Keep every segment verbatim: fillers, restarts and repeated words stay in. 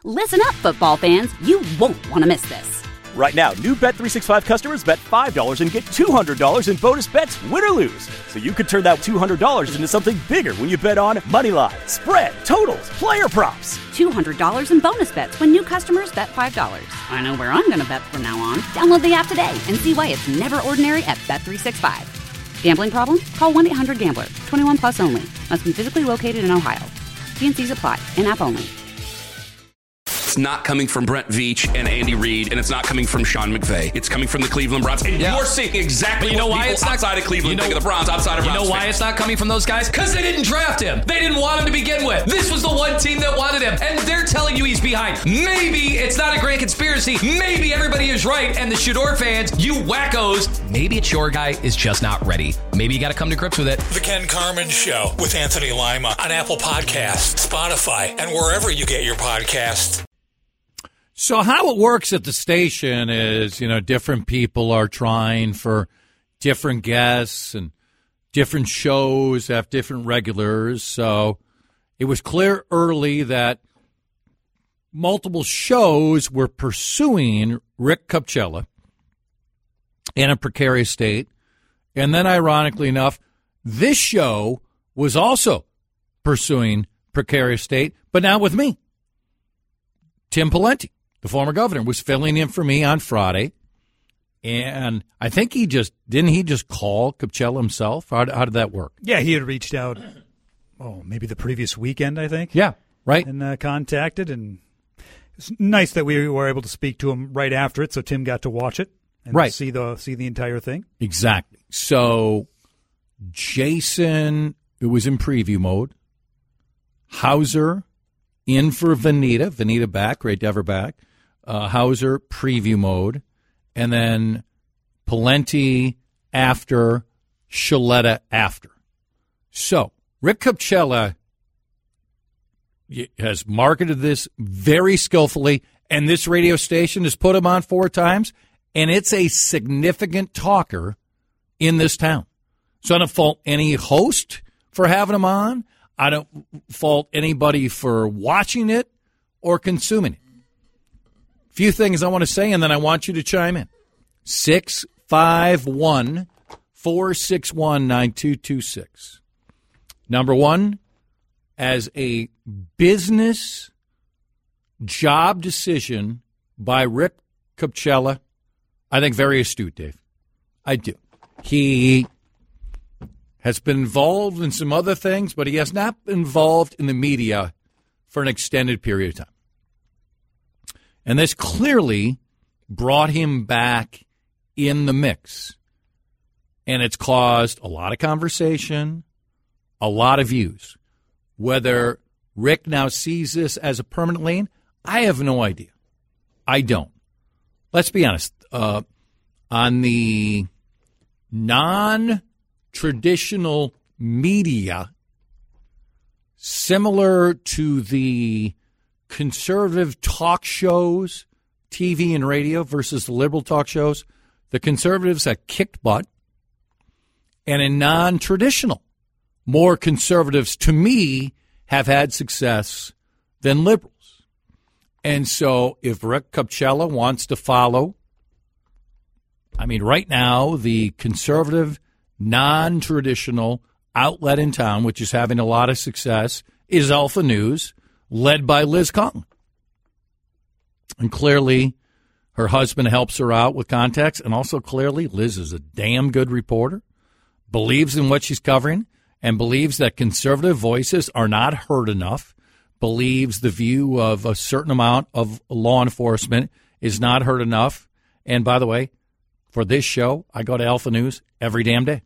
Listen up, football fans. You won't want to miss this. Right now, new Bet three sixty-five customers bet five dollars and get two hundred dollars in bonus bets, win or lose. So you could turn that two hundred dollars into something bigger when you bet on money line, spread, totals, player props. two hundred dollars in bonus bets when new customers bet five dollars. I know where I'm going to bet from now on. Download the app today and see why it's never ordinary at Bet three sixty-five. Gambling problem? Call one eight hundred gambler. twenty-one plus only. Must be physically located in Ohio. T and C's apply. In-app only. It's not coming from Brent Veach and Andy Reid, and it's not coming from Sean McVay. It's coming from the Cleveland Browns. And yeah. you're seeing exactly you know what why people it's not, outside of Cleveland you know, think of the Browns, outside of Browns. You know why fans. It's not coming from those guys? Because they didn't draft him. They didn't want him to begin with. This was the one team that wanted him, and they're telling you he's behind. Maybe it's not a grand conspiracy. Maybe everybody is right, and the Shador fans, you wackos, maybe it's your guy is just not ready. Maybe you got to come to grips with it. The Ken Carman Show with Anthony Lima on Apple Podcasts, Spotify, and wherever you get your podcasts. So how it works at the station is, you know, different people are trying for different guests and different shows have different regulars. So it was clear early that multiple shows were pursuing Rick Kupchella in a precarious state. And then, ironically enough, this show was also pursuing precarious state, but now with me. Tim Pawlenty, the former governor, was filling in for me on Friday. And I think he just, didn't he just call Kupchella himself? How, how did that work? Yeah, he had reached out, oh, maybe the previous weekend, I think. Yeah, right. And uh, contacted, and it's nice that we were able to speak to him right after it, so Tim got to watch it and right. see the see the entire thing. Exactly. So Jason, it was in preview mode. Hauser in for Vanita. Vanita back, great to have her back. Uh, Hauser, preview mode. And then Pawlenty after, Shaletta after. So Rick Kupchella has marketed this very skillfully, and this radio station has put him on four times, and it's a significant talker in this town. So I don't fault any host for having him on. I don't fault anybody for watching it or consuming it. Few things I want to say, and then I want you to chime in. six five one, four six one, nine two two six. Number one, as a business job decision by Rick Kupchella, I think very astute, Dave. I do. He has been involved in some other things, but he has not been involved in the media for an extended period of time. And this clearly brought him back in the mix. And it's caused a lot of conversation, a lot of views. Whether Rick now sees this as a permanent lane, I have no idea. I don't. Let's be honest. Uh, on the non-traditional media, similar to the conservative talk shows, T V and radio versus the liberal talk shows, the conservatives have kicked butt. And in non-traditional, more conservatives, to me, have had success than liberals. And so if Rick Kupchella wants to follow, I mean, right now, the conservative, non-traditional outlet in town, which is having a lot of success, is Alpha News, led by Liz Conklin. And clearly, her husband helps her out with contacts, and also clearly, Liz is a damn good reporter, believes in what she's covering, and believes that conservative voices are not heard enough, believes the view of a certain amount of law enforcement is not heard enough. And by the way, for this show, I go to Alpha News every damn day.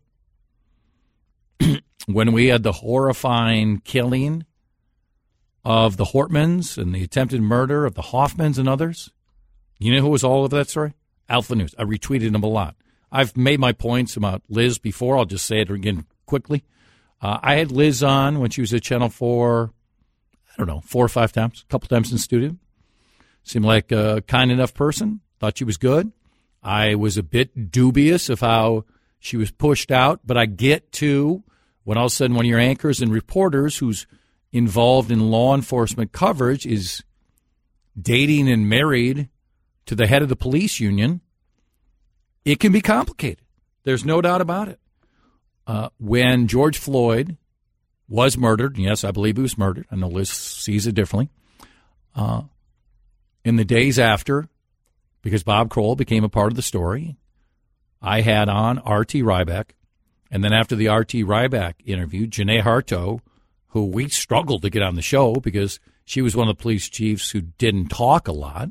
When we had the horrifying killing of the Hortmans and the attempted murder of the Hoffmans and others, you know who was all over that story? Alpha News. I retweeted them a lot. I've made my points about Liz before. I'll just say it again quickly. Uh, I had Liz on when she was at Channel four, I don't know, four or five times, a couple times in studio. Seemed like a kind enough person. Thought she was good. I was a bit dubious of how she was pushed out, but I get to when all of a sudden one of your anchors and reporters who's involved in law enforcement coverage is dating and married to the head of the police union, it can be complicated. There's no doubt about it. Uh, when George Floyd was murdered, yes, I believe he was murdered. I know Liz sees it differently. Uh, in the days after, because Bob Kroll became a part of the story, I had on R T Ryback. And then after the R T Ryback interview, Janae Harto, who we struggled to get on the show because she was one of the police chiefs who didn't talk a lot.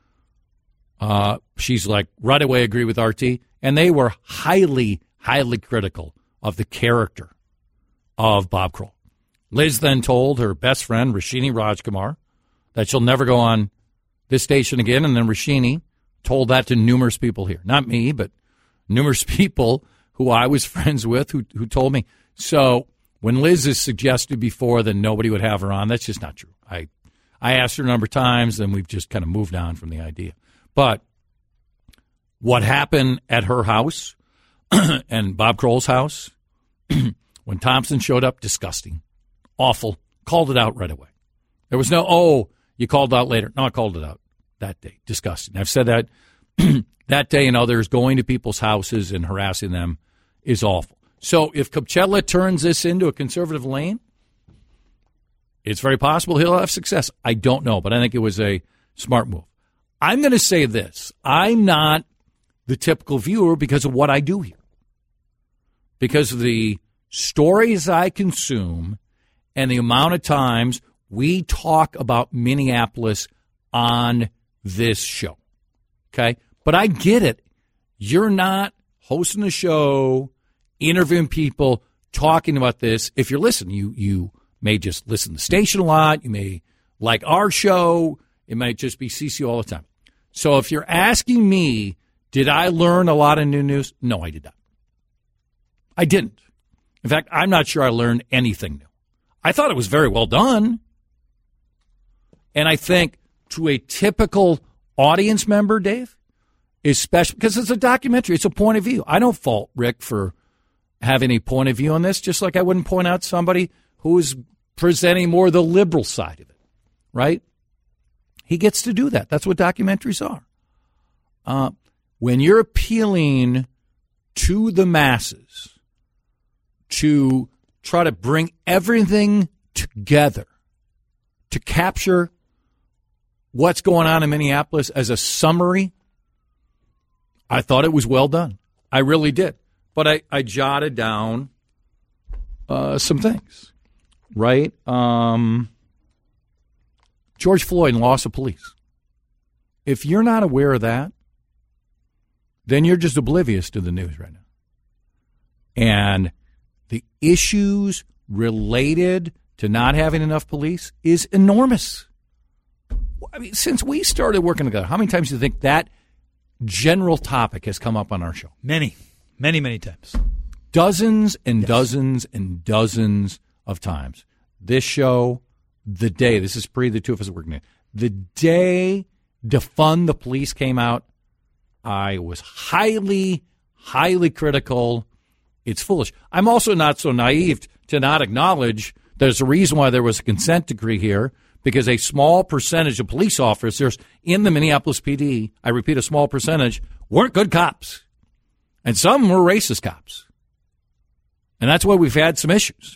Uh, she's like, right away agree with R T. And they were highly, highly critical of the character of Bob Kroll. Liz then told her best friend, Rashini Rajkumar, that she'll never go on this station again. And then Rashini told that to numerous people here. Not me, but numerous people who I was friends with who who told me. So when Liz has suggested before that nobody would have her on, that's just not true. I I asked her a number of times, and we've just kind of moved on from the idea. But what happened at her house and Bob Kroll's house when Thompson showed up, disgusting, awful, called it out right away. There was no, oh, you called it out later. No, I called it out that day. Disgusting. I've said that that day and others, going to people's houses and harassing them is awful. So if Coachella turns this into a conservative lane, it's very possible he'll have success. I don't know, but I think it was a smart move. I'm going to say this. I'm not the typical viewer because of what I do here. Because of the stories I consume and the amount of times we talk about Minneapolis on this show. Okay? But I get it. You're not hosting a show, interviewing people, talking about this. If you're listening, you you may just listen to the station a lot. You may like our show. It might just be C C all the time. So if you're asking me, did I learn a lot of new news? No, I did not. I didn't. In fact, I'm not sure I learned anything new. I thought it was very well done. And I think to a typical audience member, Dave, especially because it's a documentary, it's a point of view. I don't fault Rick for having a point of view on this, just like I wouldn't point out somebody who is presenting more the liberal side of it, right? He gets to do that. That's what documentaries are. Uh, when you're appealing to the masses to try to bring everything together to capture what's going on in Minneapolis as a summary, I thought it was well done. I really did. But I, I jotted down uh, some things, right? Um, George Floyd and loss of police. If you're not aware of that, then you're just oblivious to the news right now. And the issues related to not having enough police is enormous. I mean, since we started working together, how many times do you think that general topic has come up on our show? Many, many, many times. Dozens and yes. dozens and dozens of times. This show, the day, this is pre the two of us working in, the day Defund the Police came out, I was highly, highly critical. It's foolish. I'm also not so naive to not acknowledge there's a reason why there was a consent decree here, because a small percentage of police officers in the Minneapolis P D, I repeat, a small percentage, weren't good cops. And some were racist cops. And that's why we've had some issues.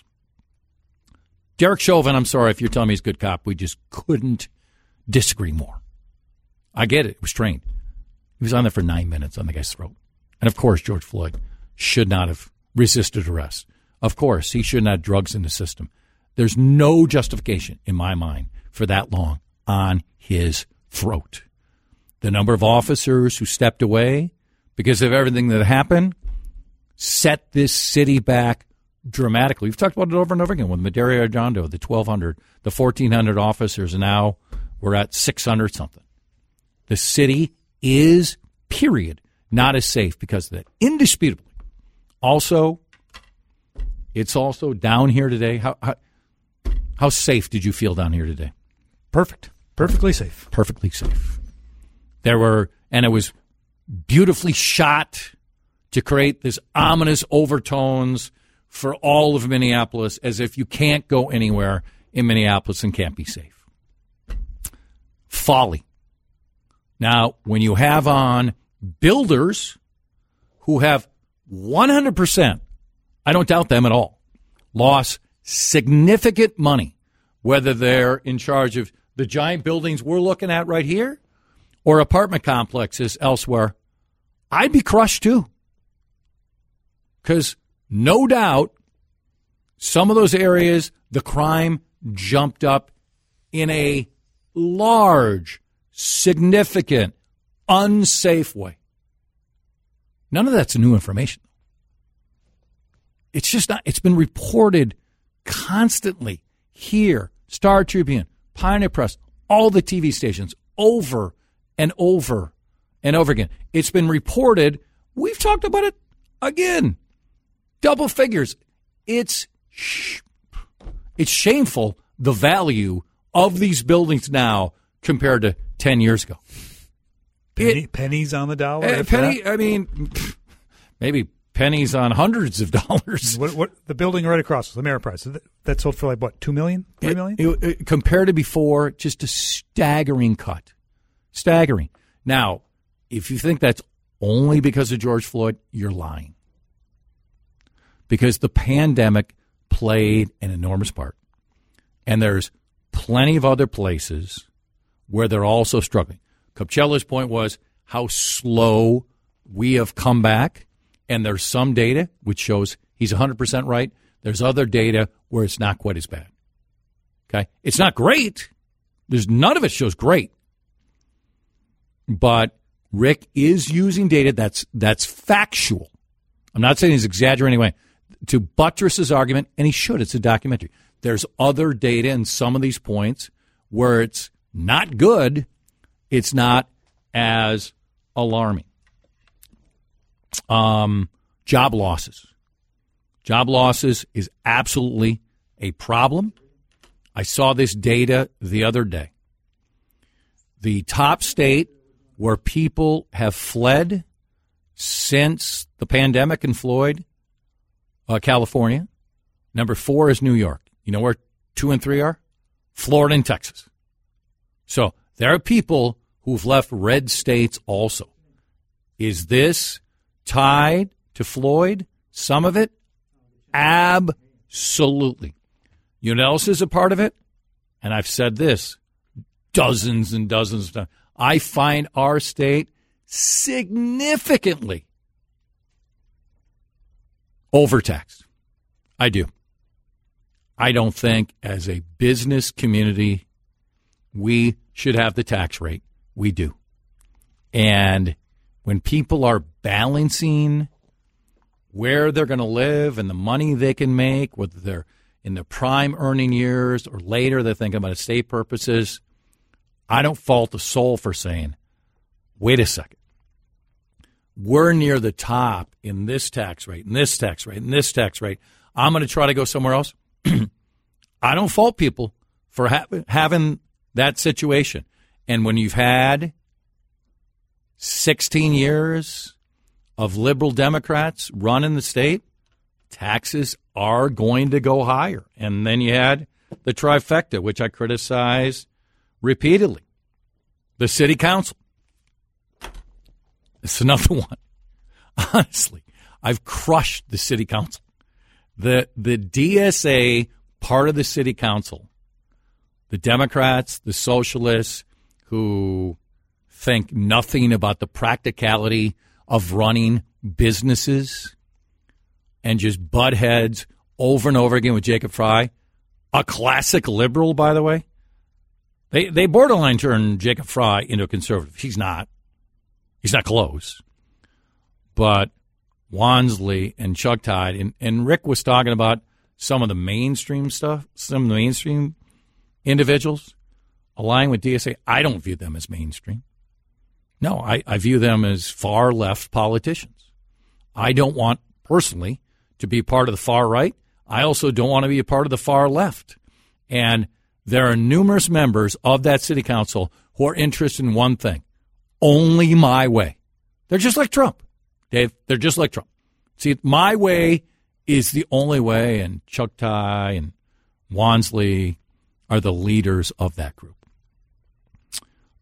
Derek Chauvin, I'm sorry if you're telling me he's a good cop. We just couldn't disagree more. I get it. It was trained. He was on there for nine minutes on the guy's throat. And, of course, George Floyd should not have resisted arrest. Of course, he should not have drugs in the system. There's no justification, in my mind, for that long on his throat. The number of officers who stepped away because of everything that happened set this city back dramatically. We've talked about it over and over again with Medaria Arjondo, the twelve hundred, the fourteen hundred officers, and now we're at six hundred something. The city is, period, not as safe because of that. Indisputably. Also, it's also down here today. How, how how safe did you feel down here today? Perfect. Perfectly safe. Perfectly safe. There were, and it was beautifully shot to create this ominous overtones for all of Minneapolis, as if you can't go anywhere in Minneapolis and can't be safe. folly. Now, when you have on builders who have one hundred percent, I don't doubt them at all, lost significant money, whether they're in charge of the giant buildings we're looking at right here or apartment complexes elsewhere, I'd be crushed too. Because no doubt some of those areas, the crime jumped up in a large, significant, unsafe way. None of that's new information. It's just not, it's been reported constantly here, Star Tribune, Pioneer Press, all the T V stations, over and over and over again. It's been reported. We've talked about it again. Double figures. It's sh- it's shameful, the value of these buildings now compared to ten years ago. Penny, it, pennies on the dollar? Uh, penny, that? I mean, maybe pennies on hundreds of dollars. What, what the building right across, the Ameriprise, that sold for like, what, two million dollars, three million dollars? It, it, compared to before, just a staggering cut. Staggering. Now, if you think that's only because of George Floyd, you're lying. Because the pandemic played an enormous part. And there's plenty of other places where they're also struggling. Coachella's point was how slow we have come back. And there's some data which shows he's one hundred percent right. There's other data where it's not quite as bad. Okay? It's not great. There's none of it shows great. But Rick is using data that's that's factual. I'm not saying he's exaggerating anyway. To buttress his argument, and he should. It's a documentary. There's other data in some of these points where it's not good. It's not as alarming. Um, job losses. Job losses is absolutely a problem. I saw this data the other day. The top state where people have fled since the pandemic in Floyd, uh, California. Number four is New York. You know where two and three are? Florida and Texas. So there are people who've left red states also. Is this tied to Floyd? Some of it? Absolutely. You know what else is a part of it? And I've said this dozens and dozens of times. I find our state significantly overtaxed. I do. I don't think as a business community we should have the tax rate. We do. And when people are balancing where they're going to live and the money they can make, whether they're in the prime earning years or later, they're thinking about estate purposes, I don't fault a soul for saying, wait a second. We're near the top in this tax rate, in this tax rate, in this tax rate. I'm going to try to go somewhere else. I don't fault people for ha- having that situation. And when you've had sixteen years of liberal Democrats running the state, taxes are going to go higher. And then you had the trifecta, which I criticized repeatedly. The city council. It's another one. Honestly, I've crushed the city council. The the D S A part of the city council, the Democrats, the socialists who think nothing about the practicality of running businesses and just butt heads over and over again with Jacob Fry, a classic liberal, by the way. They they borderline turn Jacob Fry into a conservative. He's not. He's not close. But Wansley and Chuck Tide, and, and Rick was talking about some of the mainstream stuff, some of the mainstream individuals aligning with D S A. I don't view them as mainstream. No, I, I view them as far left politicians. I don't want, personally, to be part of the far right. I also don't want to be a part of the far left. And there are numerous members of that city council who are interested in one thing, only my way. They're just like Trump, Dave. They're just like Trump. See, my way is the only way, and Chuck Tye and Wansley are the leaders of that group.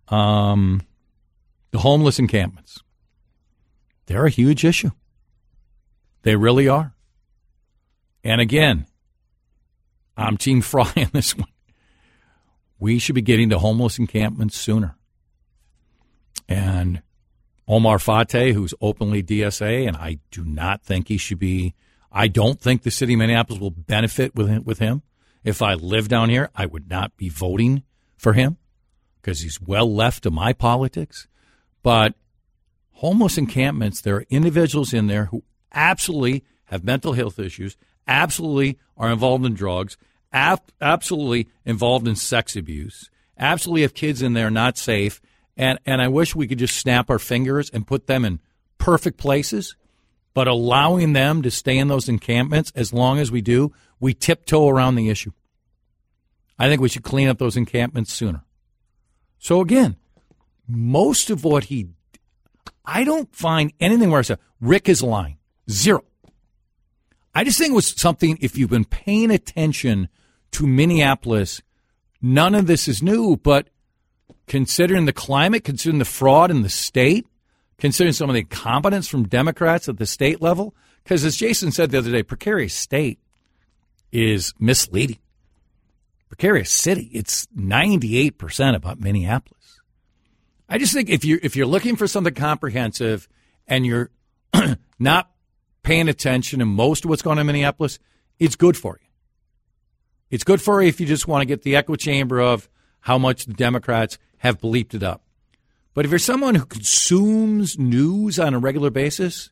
Um, the homeless encampments. They're a huge issue. They really are. And again, I'm Team Fry on this one. We should be getting to homeless encampments sooner. And Omar Fateh, who's openly D S A, and I do not think he should be, I don't think the city of Minneapolis will benefit with him. With him. If I lived down here, I would not be voting for him because he's well left of my politics. But homeless encampments, there are individuals in there who absolutely have mental health issues, absolutely are involved in drugs, ab- absolutely involved in sex abuse, absolutely have kids in there not safe. And and I wish we could just snap our fingers and put them in perfect places, but allowing them to stay in those encampments, as long as we do, we tiptoe around the issue. I think we should clean up those encampments sooner. So again, most of what he, I don't find anything where I say, Rick is lying. Zero. I just think it was something, if you've been paying attention to Minneapolis, none of this is new, but considering the climate, considering the fraud in the state, considering some of the incompetence from Democrats at the state level, because as Jason said the other day, precarious state is misleading. Precarious city, it's ninety-eight percent about Minneapolis. I just think if you're, if you're looking for something comprehensive and you're not paying attention to most of what's going on in Minneapolis, it's good for you. It's good for you if you just want to get the echo chamber of how much the Democrats have bleeped it up. But if you're someone who consumes news on a regular basis,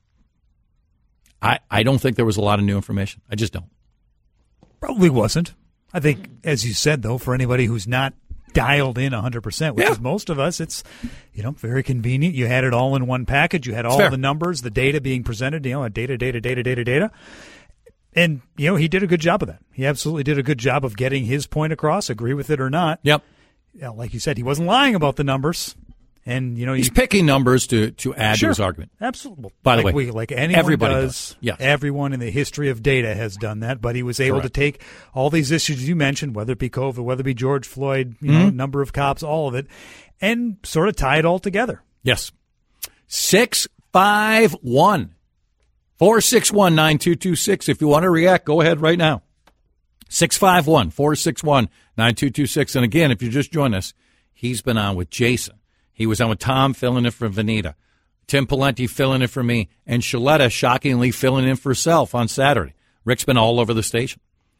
I, I don't think there was a lot of new information. I just don't. Probably wasn't. I think, as you said, though, for anybody who's not dialed in one hundred percent, which yeah. is most of us, it's, you know, very convenient. You had it all in one package. You had all the numbers, the data being presented, you know, data, data, data, data, data. And, you know, he did a good job of that. He absolutely did a good job of getting his point across, agree with it or not. Yep. Yeah, like you said, he wasn't lying about the numbers. And, you know, he's you, picking numbers to, to add sure, to his argument. Absolutely. By like the way, we, like anyone everybody does, does. Yes. Everyone in the history of data has done that, but he was able Correct. to take all these issues you mentioned, whether it be COVID, whether it be George Floyd, you mm-hmm. know, number of cops, all of it, and sort of tie it all together. Yes. six five one, four six one, nine two two six. If you want to react, go ahead right now. six five one, four six one, nine two two six. And again, if you just joined us, he's been on with Jason. He was on with Tom filling in for Vanita, Tim Pawlenty filling in for me, and Shaletta shockingly filling in for herself on Saturday. Rick's been all over the station.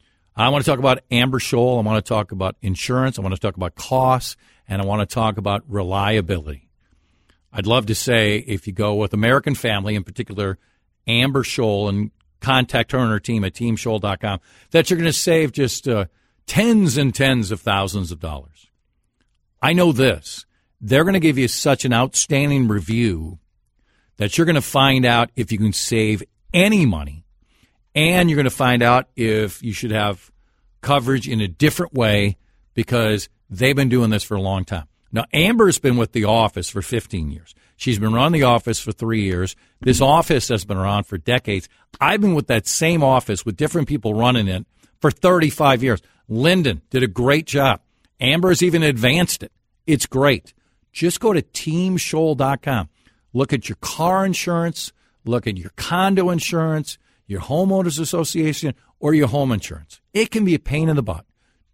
I want to talk about Amber Scholl. I want to talk about insurance. I want to talk about costs, and I want to talk about reliability. I'd love to say if you go with American Family, in particular Amber Scholl, and contact her and her team at team scholl dot com, that you're going to save just uh, tens and tens of thousands of dollars. I know this. They're going to give you such an outstanding review that you're going to find out if you can save any money, and you're going to find out if you should have coverage in a different way because they've been doing this for a long time. Now, Amber's been with the office for fifteen years. She's been running the office for three years. This office has been around for decades. I've been with that same office with different people running it for thirty-five years. Lyndon did a great job. Amber's even advanced it. It's great. Just go to team scholl dot com. Look at your car insurance, look at your condo insurance, your homeowners association, or your home insurance. It can be a pain in the butt.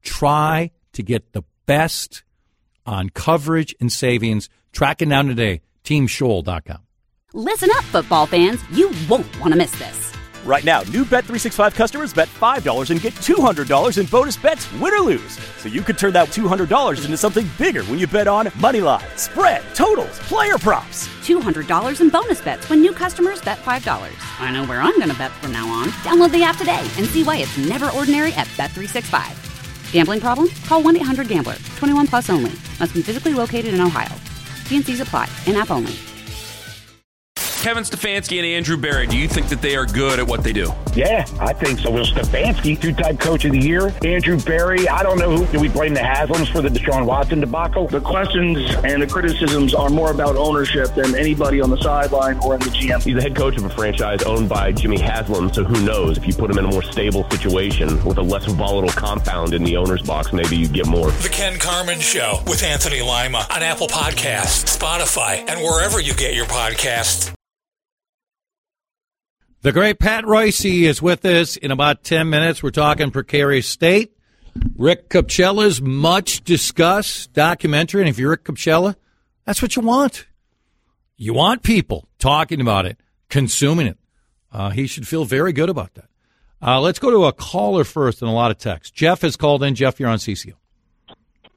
Try to get the best on coverage and savings. Track it down today, team scholl dot com. Listen up, football fans. You won't want to miss this. Right now, new Bet three sixty-five customers bet five dollars and get two hundred dollars in bonus bets, win or lose. So you could turn that two hundred dollars into something bigger when you bet on Moneyline, spread, totals, player props. two hundred dollars in bonus bets when new customers bet five dollars. I know where I'm going to bet from now on. Download the app today and see why it's never ordinary at Bet three sixty-five. Gambling problem? Call one eight hundred gambler. twenty-one plus only. Must be physically located in Ohio. T and C's apply. In-app only. Kevin Stefanski and Andrew Barrett, do you think that they are good at what they do? Yeah, I think so. Will Stefanski, two-time coach of the year. Andrew Berry, I don't know who. Do we blame the Haslams for the Deshaun Watson debacle? The questions and the criticisms are more about ownership than anybody on the sideline or in the G M. He's the head coach of a franchise owned by Jimmy Haslam, so who knows? If you put him in a more stable situation with a less volatile compound in the owner's box, maybe you get more. The Ken Carman Show with Anthony Lima on Apple Podcasts, Spotify, and wherever you get your podcasts. The great Pat Royce is with us in about ten minutes. We're talking precarious state. Rick Kupchela's much discussed documentary. And if you're Rick Kupchela, that's what you want. You want people talking about it, consuming it. Uh, he should feel very good about that. Uh, let's go to a caller first and a lot of text. Jeff has called in. Jeff, you're on C C O.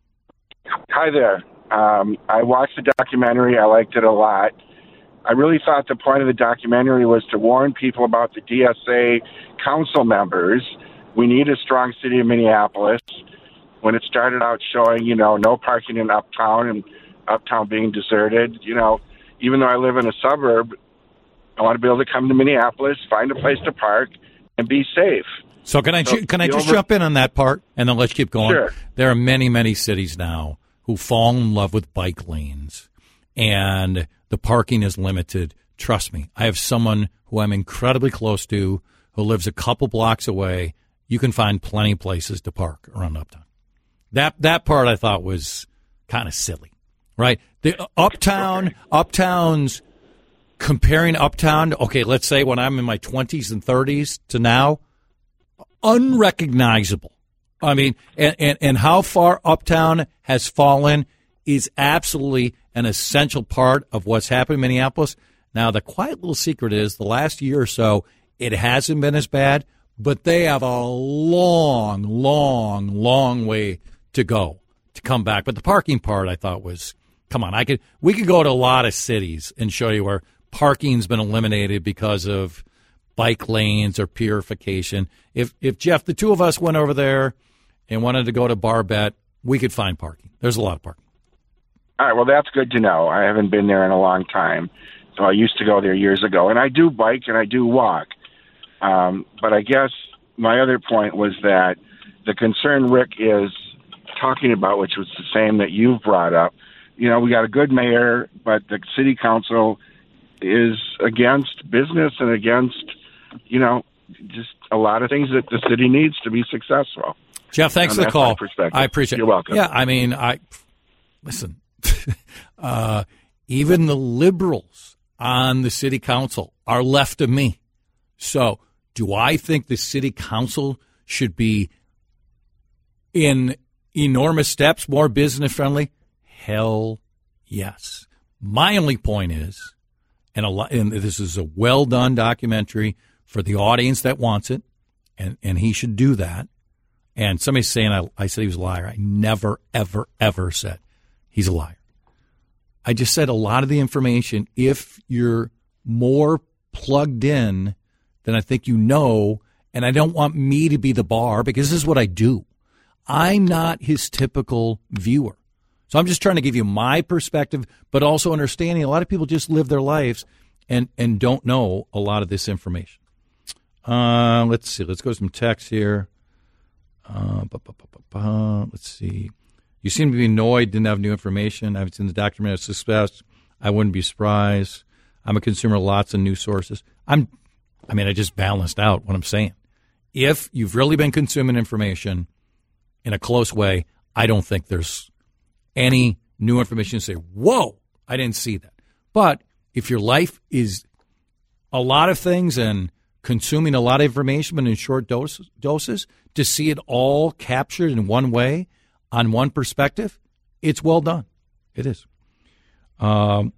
Hi there. Um, I watched the documentary. I liked it a lot. I really thought the point of the documentary was to warn people about the D S A council members. We need a strong city of Minneapolis. When it started out showing, you know, no parking in Uptown and Uptown being deserted, you know, even though I live in a suburb, I want to be able to come to Minneapolis, find a place to park, and be safe. So can I so can I just over- jump in on that part, and then let's keep going? Sure. There are many, many cities now who fall in love with bike lanes, and the parking is limited. Trust me, I have someone who I'm incredibly close to who lives a couple blocks away. You can find plenty of places to park around Uptown. That that part I thought was kind of silly, right? The uh, Uptown, Uptown's comparing Uptown. Okay, let's say when I'm in my twenties and thirties to now, unrecognizable. I mean, and, and, and how far Uptown has fallen is absolutely an essential part of what's happened in Minneapolis. Now, the quiet little secret is the last year or so, it hasn't been as bad, but they have a long, long, long way to go to come back. But the parking part, I thought was, come on, I could we could go to a lot of cities and show you where parking's been eliminated because of bike lanes or purification. If, if Jeff, the two of us went over there and wanted to go to Barbette, we could find parking. There's a lot of parking. All right, well, that's good to know. I haven't been there in a long time. So I used to go there years ago. And I do bike and I do walk. Um, but I guess my other point was that the concern Rick is talking about, which was the same that you've brought up, you know, we got a good mayor, but the city council is against business and against, you know, just a lot of things that the city needs to be successful. Jeff, thanks and for the call. I appreciate it. You're welcome. Yeah, I mean, I listen, uh, even the liberals on the city council are left of me. So do I think the city council should be in enormous steps, more business friendly? Hell yes. My only point is, and, a lot, and this is a well done documentary for the audience that wants it, and, and he should do that. And somebody's saying I, I said he was a liar. I never, ever, ever said he's a liar. I just said a lot of the information, if you're more plugged in than I think you know, and I don't want me to be the bar because this is what I do. I'm not his typical viewer. So I'm just trying to give you my perspective, but also understanding a lot of people just live their lives and, and don't know a lot of this information. Uh, let's see. Let's go to some text here. Uh, bu- bu- bu- bu- bu- let's see. You seem to be annoyed, didn't have new information. I haven't seen the documentary. I suspect I wouldn't be surprised. I'm a consumer of lots of news sources. I'm, I mean, I just balanced out what I'm saying. If you've really been consuming information in a close way, I don't think there's any new information to say, whoa, I didn't see that. But if your life is a lot of things and consuming a lot of information but in short doses, doses to see it all captured in one way, on one perspective, it's well done. It is. Um,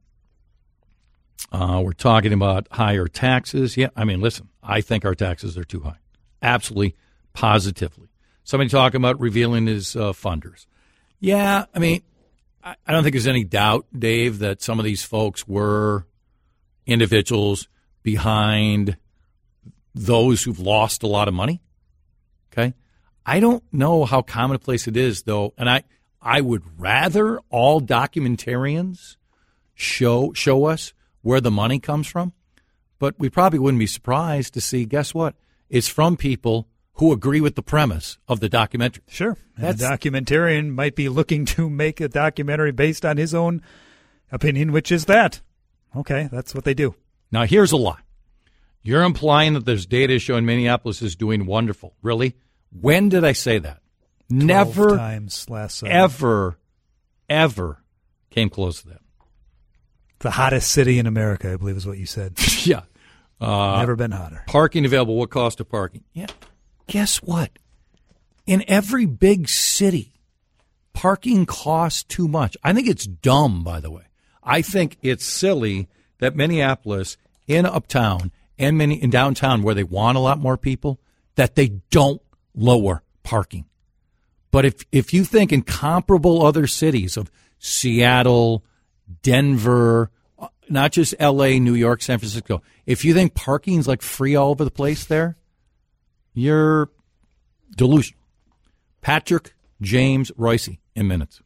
uh, we're talking about higher taxes. Yeah, I mean, listen, I think our taxes are too high. Absolutely, positively. Somebody talking about revealing his uh, funders. Yeah, I mean, I, I don't think there's any doubt, Dave, that some of these folks were individuals behind those who've lost a lot of money. Okay? I don't know how commonplace it is, though, and I, I would rather all documentarians show show us where the money comes from, but we probably wouldn't be surprised to see, guess what? is from people who agree with the premise of the documentary. Sure. And the documentarian might be looking to make a documentary based on his own opinion, which is that. Okay, that's what they do. Now, here's a lie. You're implying that there's data showing Minneapolis is doing wonderful. Really? When did I say that? Never, times last summer. ever, ever came close to that. The hottest city in America, I believe is what you said. Yeah. Uh, Never been hotter. Parking available. What cost of parking? Yeah. Guess what? In every big city, parking costs too much. I think it's dumb, by the way. I think it's silly that Minneapolis, in uptown and many in downtown where they want a lot more people, that they don't lower parking. But if if you think in comparable other cities of Seattle, Denver, not just L A, New York, San Francisco, if you think parking's like free all over the place there, you're delusional. Patrick James Royce in minutes.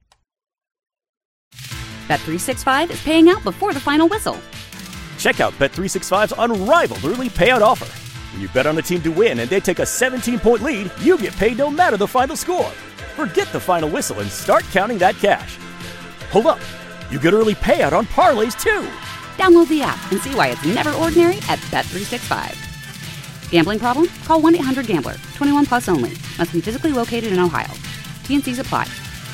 Bet three sixty-five is paying out before the final whistle. Check out Bet three sixty-five's unrivaled early payout offer. When you bet on a team to win and they take a seventeen-point lead, you get paid no matter the final score. Forget the final whistle and start counting that cash. Hold up. You get early payout on parlays, too. Download the app and see why it's never ordinary at Bet three sixty-five. Gambling problem? Call one eight hundred gambler. twenty-one plus only. Must be physically located in Ohio. T N Cs apply.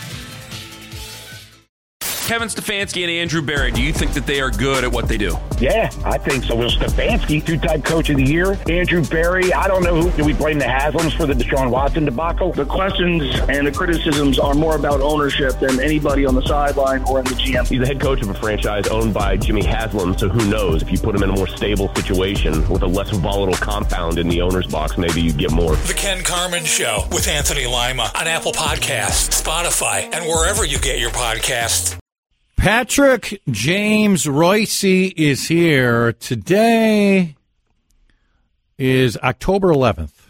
Kevin Stefanski and Andrew Berry, do you think that they are good at what they do? Yeah, I think so. Will Stefanski, two-time coach of the year. Andrew Berry, I don't know who. Do we blame the Haslams for the Deshaun Watson debacle? The questions and the criticisms are more about ownership than anybody on the sideline or in the G M. He's the head coach of a franchise owned by Jimmy Haslam, so who knows? If you put him in a more stable situation with a less volatile compound in the owner's box, maybe you'd get more. The Ken Carman Show with Anthony Lima on Apple Podcasts, Spotify, and wherever you get your podcasts. Patrick James Royce is here. Today is October eleventh.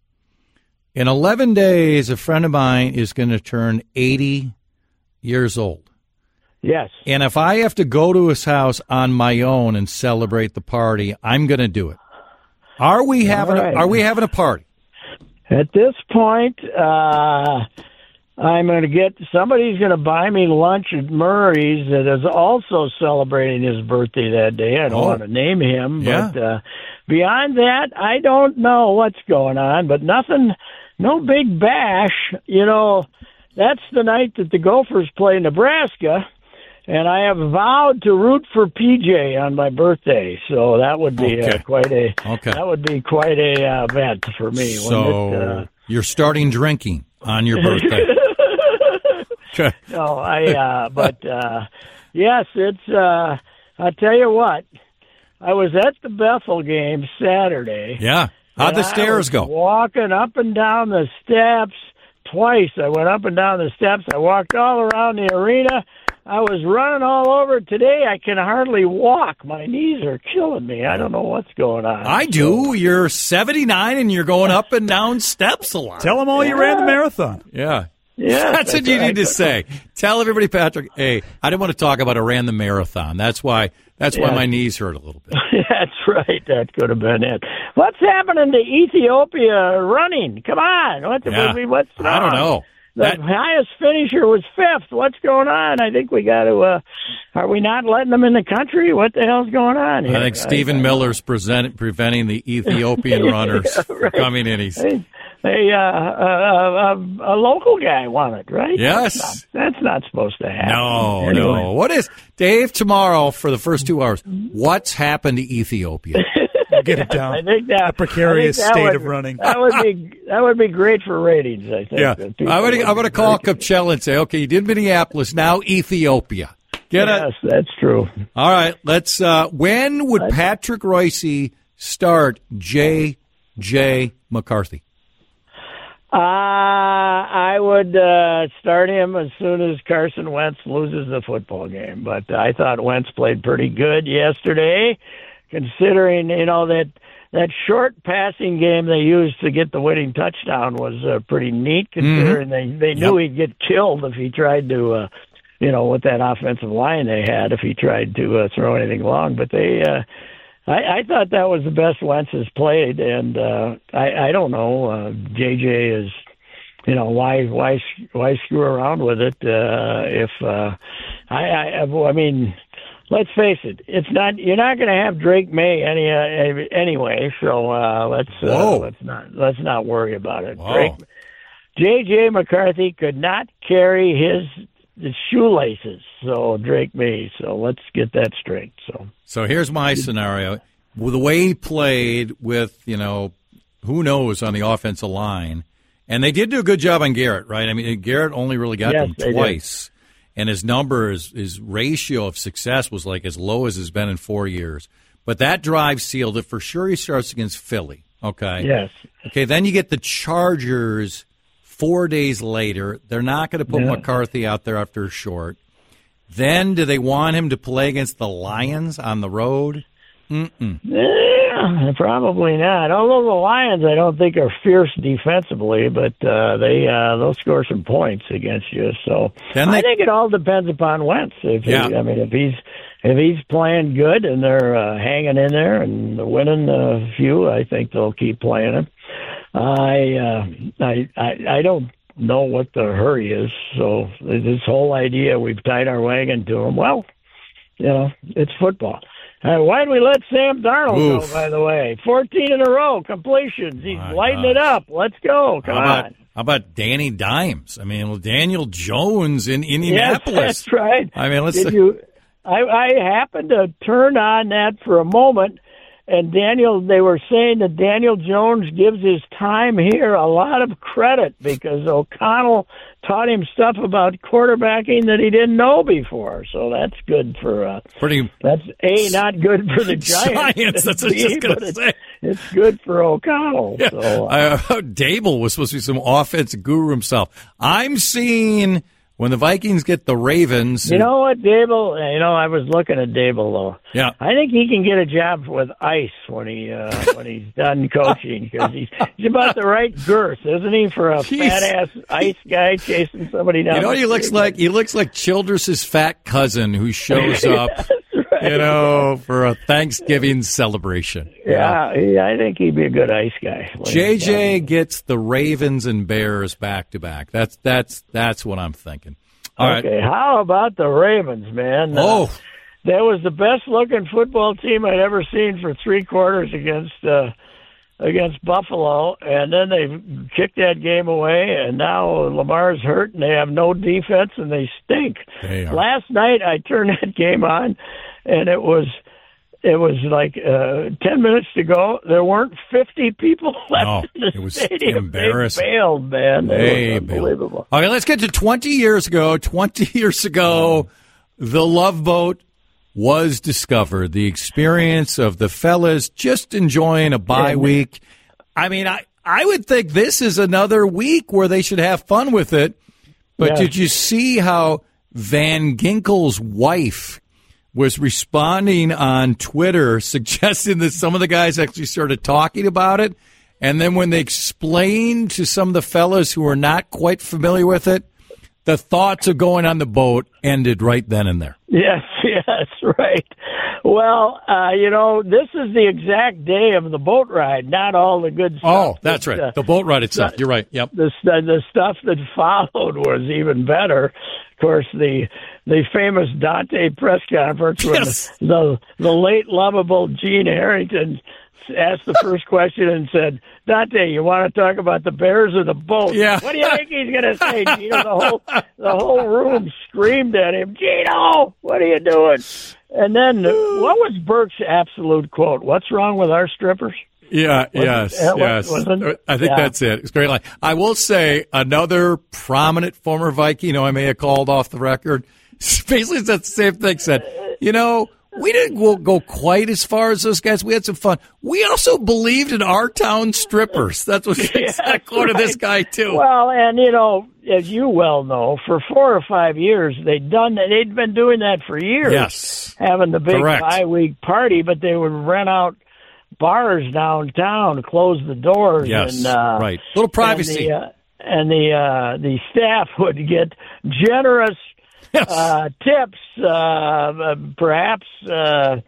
In eleven days, a friend of mine is going to turn eighty years old. Yes. And if I have to go to his house on my own and celebrate the party, I'm going to do it. Are we having right. a, are we having a party? At this point, uh I'm going to get, somebody's going to buy me lunch at Murray's that is also celebrating his birthday that day. I don't oh. want to name him, yeah. but uh, beyond that, I don't know what's going on, but nothing, no big bash. You know, that's the night that the Gophers play Nebraska, and I have vowed to root for P J on my birthday, so that would be okay. uh, quite a, okay. that would be quite a uh, event for me. So it, uh, you're starting drinking on your birthday. Okay. No, I, uh, but, uh, yes, it's, uh, I'll tell you what, I was at the Bethel game Saturday. Yeah. How'd the stairs go? Walking up and down the steps twice. I went up and down the steps. I walked all around the arena. I was running all over. Today I can hardly walk. My knees are killing me. I don't know what's going on. I do. You're seventy-nine and you're going up and down steps a lot. Tell them all yeah. you ran the marathon. Yeah. Yeah, that's, that's what you right. need to say. Tell everybody, Patrick, hey, I didn't want to talk about I ran the marathon. That's why That's yeah. why my knees hurt a little bit. That's right. That could have been it. What's happening to Ethiopia running? Come on. What's, yeah. what's wrong? I don't know. The that... highest finisher was fifth. What's going on? I think we got to, uh, are we not letting them in the country? What the hell's going on here? I think Stephen I, Miller's present, preventing the Ethiopian runners yeah, right. from coming in. He's... Hey. A, uh, a, a, a local guy won it, right? Yes. That's not, that's not supposed to happen. No, anyway. no. What is, Dave, tomorrow for the first two hours, what's happened to Ethiopia? Get it down. I think that, a precarious that state would, of running. That would be that would be great for ratings, I think. Yeah. I'm going I'm to call Kupchella and say, okay, you did Minneapolis, now Ethiopia. Get yes, it? Yes, that's true. All right, let's, uh, when would Patrick Royce start J J McCarthy? Uh, I would uh, start him as soon as Carson Wentz loses the football game. But I thought Wentz played pretty good yesterday, considering, you know, that that short passing game they used to get the winning touchdown was uh, pretty neat, considering mm-hmm. they, they knew yep. he'd get killed if he tried to, uh, you know, with that offensive line they had, if he tried to uh, throw anything long. But they... Uh, I, I thought that was the best Wentz has played, and uh, I, I don't know. Uh, J J is, you know, why why why screw around with it? Uh, if uh, I, I I mean, let's face it, it's not you're not going to have Drake May any uh, anyway. So uh, let's uh, let's not let's not worry about it. Drake, J J McCarthy could not carry his. The shoelaces, so Drake May. So let's get that straight. So, so here's my scenario: with the way he played, with you know, who knows on the offensive line, and they did do a good job on Garrett, right? I mean, Garrett only really got yes, them twice, and his number, his, his ratio of success was like as low as it's been in four years. But that drive sealed it for sure. He starts against Philly. Okay. Yes. Okay. Then you get the Chargers. Four days later, they're not going to put yeah. McCarthy out there after a short. Then, do they want him to play against the Lions on the road? Mm-mm. Yeah, probably not. Although the Lions, I don't think are fierce defensively, but uh, they uh, they'll score some points against you. So they, I think it all depends upon Wentz. If yeah. he, I mean, if he's if he's playing good and they're uh, hanging in there and they're winning a few, I think they'll keep playing him. I, uh, I I I don't know what the hurry is. So this whole idea we've tied our wagon to him. Well, you know, it's football. Uh, why did we let Sam Darnold Oof. go? By the way, fourteen in a row completions. He's My lighting gosh. it up. Let's go. Come how about, on. How about Danny Dimes? I mean, well, Daniel Jones in Indianapolis. Yes, that's right. I mean, let's. Did you? I, I happened to turn on that for a moment. And Daniel, they were saying that Daniel Jones gives his time here a lot of credit because O'Connell taught him stuff about quarterbacking that he didn't know before. So that's good for uh, pretty. That's a not good for the Giants. Giants that's what I was just going to say. It's good for O'Connell. Yeah. So, uh, uh, Dable was supposed to be some offense guru himself. I'm seeing. When the Vikings get the Ravens... You know what, Dable? You know, I was looking at Dable, though. Yeah. I think he can get a job with ICE when he uh, when he's done coaching, because he's, he's about the right girth, isn't he, for a Jeez. fat-ass ICE guy chasing somebody down You know what the he looks street? like? He looks like Childress's fat cousin who shows up, right. you know, for a Thanksgiving celebration. Yeah, he, I think he'd be a good ICE guy. J J gets the Ravens and Bears back to back. That's that's that's what I'm thinking. All okay, right. how about the Ravens, man? Oh, uh, that was the best looking football team I'd ever seen for three quarters against uh, against Buffalo, and then they kicked that game away, and now Lamar's hurt, and they have no defense, and they stink. They are. Last night I turned that game on, and it was. It was like uh, ten minutes to go. There weren't fifty people left no, in the it was stadium. embarrassing. They bailed, man. They They was unbelievable. Okay, let's get to twenty years ago. twenty years ago, the Love Boat was discovered. The experience of the fellas just enjoying a bye Yeah. week. I mean, I, I would think this is another week where they should have fun with it. But Yeah. did you see how Van Ginkel's wife was responding on Twitter, suggesting that some of the guys actually started talking about it, and then when they explained to some of the fellas who were not quite familiar with it, the thoughts of going on the boat ended right then and there. Yes, yes, right. Well, uh, you know, this is the exact day of the boat ride, not all the good stuff. Oh, that's that, right. uh, The boat ride itself. You're right. Yep. The, the stuff that followed was even better. Of course, the the famous Dante press conference when Yes. the, the the late lovable Gene Harrington asked the first question and said, "Dante, you want to talk about the Bears or the boat?" Yeah. What do you think he's going to say, Gino? The whole the whole room screamed at him, "Gino, what are you doing?" And then what was Burke's absolute quote? What's wrong with our strippers? Yeah, Was yes, it- uh, what- yes. wasn't- I think yeah. that's it. It's a great line. I will say another prominent former Viking, who I may have called off the record, basically said the same thing, said, you know, we didn't go, go quite as far as those guys. We had some fun. We also believed in our town strippers. That's what he Yes, said, quoted right. this guy, too. Well, and, you know, as you well know, for four or five years, they'd done that. They'd been doing that for years. Yes. Having the big Correct. bye-week party, but they would rent out bars downtown, close the doors. Yes, and, uh, right. Little privacy. And the, uh, and the, uh, the staff would get generous Yes. uh, tips, uh, perhaps uh,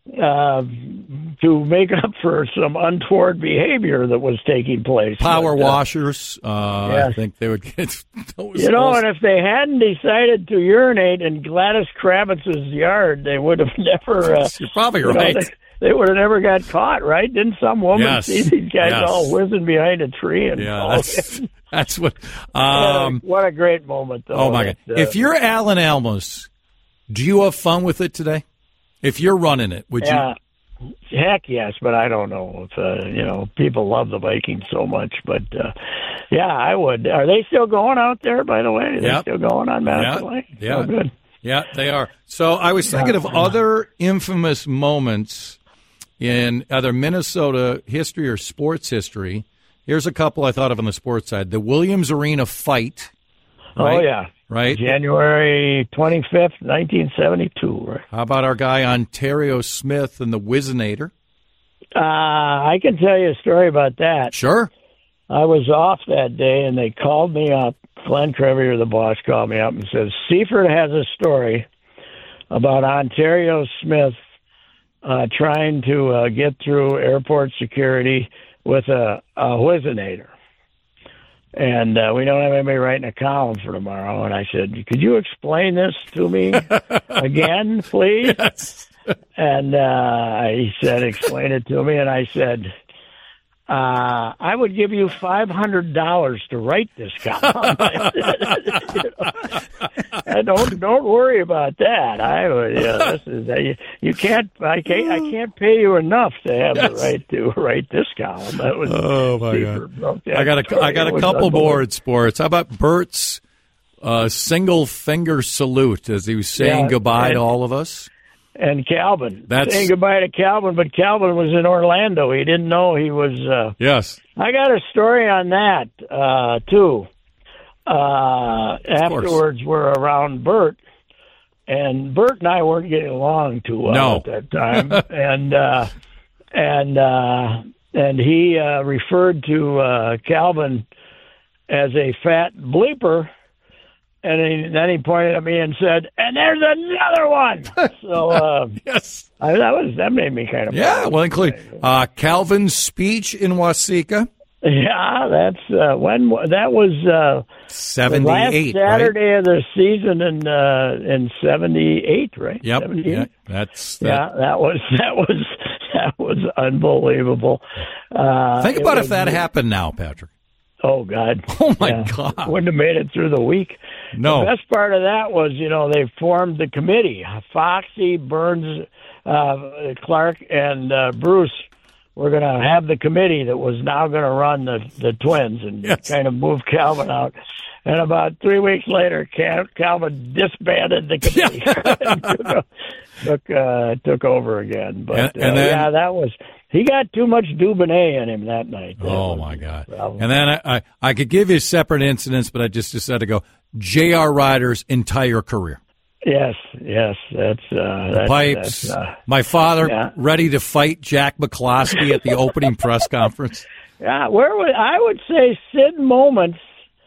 uh, to make up for some untoward behavior that was taking place. Power but, uh, washers, uh, yes. I think they would get. You know, and if they hadn't decided to urinate in Gladys Kravitz's yard, they would have never. Uh, You're probably you know, right. they, they would have never got caught, right? Didn't some woman Yes. see these guys Yes. all whizzing behind a tree? And Yeah, all that's, that? that's what. What a- Um, what a great moment, though. oh my God! that, uh, If you're Alan Almos, do you have fun with it today? If you're running it, would yeah, you? heck yes, but I don't know if uh, you know people love the Vikings so much. But uh, yeah, I would. Are they still going out there? By the way, are they Yep. still going on Madison Lake? Yeah, Oh, good. Yeah, they are. So I was thinking of other infamous moments in either Minnesota history or sports history. Here's a couple I thought of on the sports side. The Williams Arena fight. Right? Oh yeah, right. January twenty-fifth, nineteen seventy-two. Right. How about our guy Ontario Smith and the Whizzinator? Uh, I can tell you a story about that. Sure. I was off that day, and they called me up. Glenn Crevier, the boss, called me up and says, Seifert has a story about Ontario Smith uh, trying to uh, get through airport security with a, a Whizzinator. And uh, we don't have anybody writing a column for tomorrow. And I said, could you explain this to me again, please? Yes. And uh, he said, explain it to me. And I said, uh, I would give you five hundred dollars to write this column. You know? And don't don't worry about that. I would. Yeah, this is uh, you, you can't. I can't. I can't pay you enough to have Yes. the right to write this column. That was. Oh my God! I got a I got a couple more at sports. How about Bert's uh, single finger salute as he was saying Yeah, goodbye and- to all of us? And Calvin. That's- saying goodbye to Calvin, but Calvin was in Orlando. He didn't know he was. Uh, Yes. I got a story on that uh, too. Uh, afterwards, we're around Bert, and Bert and I weren't getting along too well No. at that time, and uh, and uh, and he uh, referred to uh, Calvin as a fat bleeper. And he, then he pointed at me and said, "And there's another one." So uh, yes, I, that was that made me kind of Yeah, well, including uh, Calvin's speech in Waseca. Yeah, that's uh, when that was uh, seventy-eight, the last Saturday of the season in uh, in seventy-eight, right? Yep. seventy-eight? Yeah, that's that. Yeah, that was that was that was unbelievable. Uh, Think it about was- if that happened now, Patrick. Oh God! Oh my Yeah. God! Wouldn't have made it through the week. No. The best part of that was, you know, they formed the committee. Foxy, Burns, uh, Clark, and uh, Bruce were going to have the committee that was now going to run the the Twins and Yes. kind of move Calvin out. And about three weeks later, Cal- Calvin disbanded the committee and took, took, uh, took over again. But And- and uh, then- yeah, that was he got too much Dubonnet in him that night. That Oh was my the God! problem. And then I, I I could give you separate incidents, but I just decided to go J R. Ryder's entire career. Yes, yes, that's uh, The that's, pipes. That's, uh, My father yeah. ready to fight Jack McCloskey at the opening press conference. yeah, where would I would say Sid moments.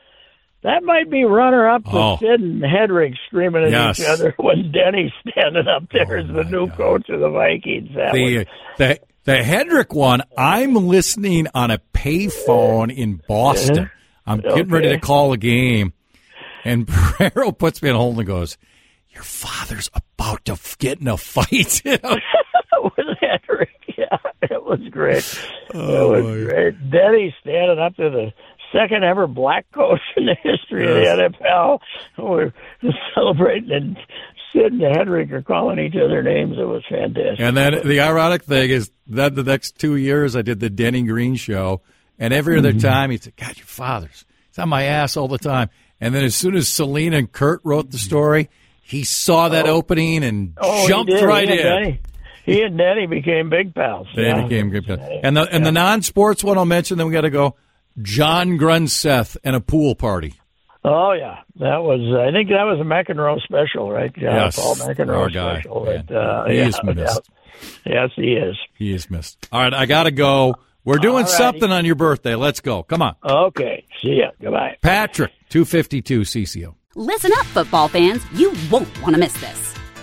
That might be runner up to Oh. Sid and Hedrick screaming at Yes. each other when Denny's standing up there Oh, as the new coach of the Vikings. That The was, the the Hedrick one. I'm listening on a payphone in Boston. I'm getting ready to Okay. call a game, and Pereiro puts me on hold and goes, "Your father's about to f- get in a fight." You know? with Hedrick. Yeah, it was great. Oh, it was great. Denny standing up to the second ever black coach in the history Yes. of the N F L. We're celebrating, and Sid and Hedrick are calling each other names. It was fantastic. And then the ironic thing is that the next two years I did the Denny Green show, and every other time he'd say, "God, your father's it's on my ass all the time." And then as soon as Selena and Kurt wrote the story, he saw that opening and Oh, he jumped did. right he in. and Denny, he and Denny became big pals. They yeah. became good. And the and the non-sports one I'll mention. Then we got to go. John Grunseth and a pool party. Oh yeah, that was. I think that was a McEnroe special, right? Yeah, Yes, Paul McEnroe our guy. special. Man, But, uh, he yeah, is missed. yeah. Yes, he is. He is missed. All right, I got to go. We're doing All righty. something on your birthday. Let's go. Come on. Okay. See ya. Goodbye. Patrick, two fifty-two C C O. Listen up, football fans. You won't want to miss this.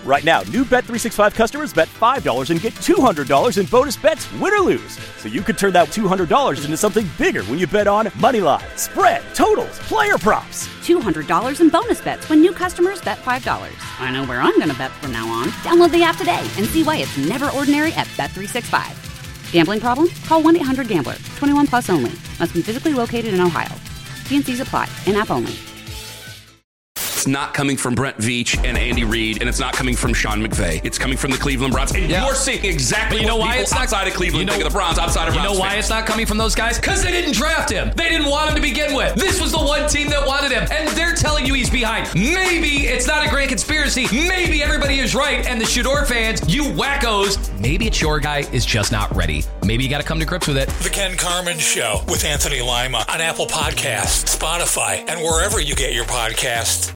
Right now, new Bet three sixty-five customers bet five dollars and get two hundred dollars in bonus bets, win or lose. So you could turn that two hundred dollars into something bigger when you bet on moneyline, spread, totals, player props. two hundred dollars in bonus bets when new customers bet five dollars. I know where I'm going to bet from now on. Download the app today and see why it's never ordinary at Bet three sixty-five. Gambling problem? Call one eight hundred gambler. twenty-one plus only. Must be physically located in Ohio. T and C's apply. In-app only. It's not coming from Brent Veach and Andy Reid, and it's not coming from Sean McVay. It's coming from the Cleveland Browns. And yeah. you're seeing exactly you know what why people it's not, outside of Cleveland you know, think of the Browns, outside of You Browns know why fans. it's not coming from those guys? Because they didn't draft him. They didn't want him to begin with. This was the one team that wanted him, and they're telling you he's behind. Maybe it's not a grand conspiracy. Maybe everybody is right, and the Shador fans, you wackos, maybe it's your guy is just not ready. Maybe you got to come to grips with it. The Ken Carman Show with Anthony Lima on Apple Podcasts, Spotify, and wherever you get your podcasts.